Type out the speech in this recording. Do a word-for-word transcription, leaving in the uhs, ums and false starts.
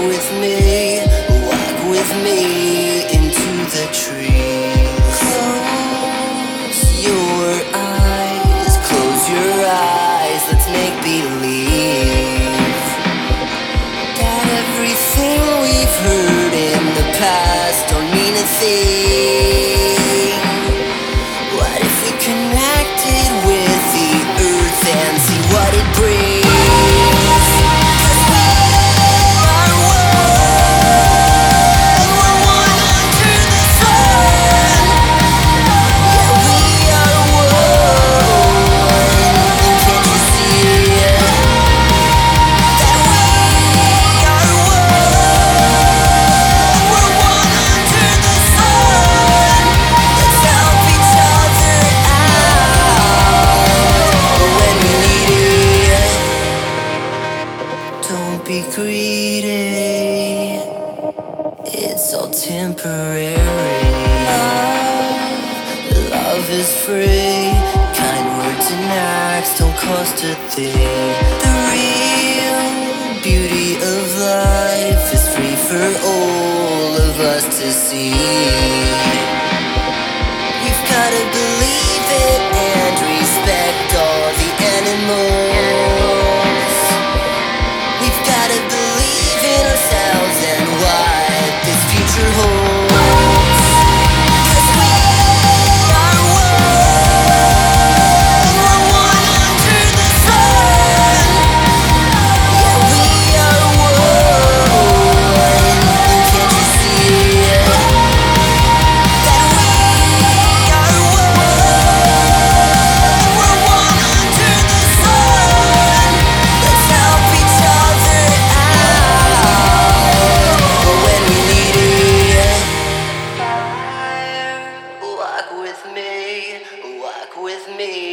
with me, walk with me into the trees. Close your eyes, close your eyes, let's make believe that everything we've heard in the past don't mean a thing. What if we connected with the earth and see what it brings? Don't be greedy, it's all temporary. Love, love is free, kind words and acts don't cost a thing. The real beauty of life is free for all of us to see. We've gotta believe it and respect all the animals. We've gotta believe in ourselves and what this future holds. 'Cause we are one, we're one under the sun. Yeah, we are one, can't you see it? That we are one, we're one under the sun. Let's help each other out when we need it. Walk with me, walk with me